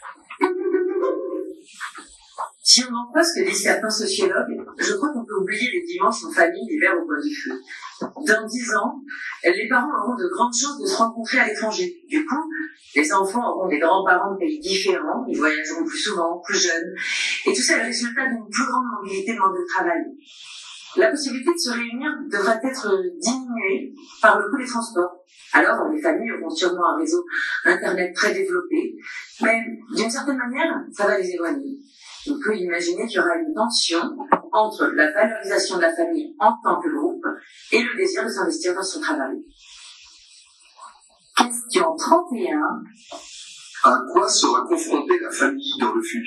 Si on en croit ce que disent certains sociologues, je crois qu'on peut oublier les dimanches en famille, l'hiver au coin du feu. Dans 10 ans, les parents auront de grandes chances de se rencontrer à l'étranger. Du coup, les enfants auront des grands-parents de pays différents, ils voyageront plus souvent, plus jeunes, et tout ça est le résultat d'une plus grande mobilité de mode de travail. La possibilité de se réunir devra être diminuée par le coût des transports. Alors, les familles auront sûrement un réseau Internet très développé, mais d'une certaine manière, ça va les éloigner. On peut imaginer qu'il y aura une tension entre la valorisation de la famille en tant que groupe et le désir de s'investir dans son travail. Question 31. À quoi sera confrontée la famille dans le futur ?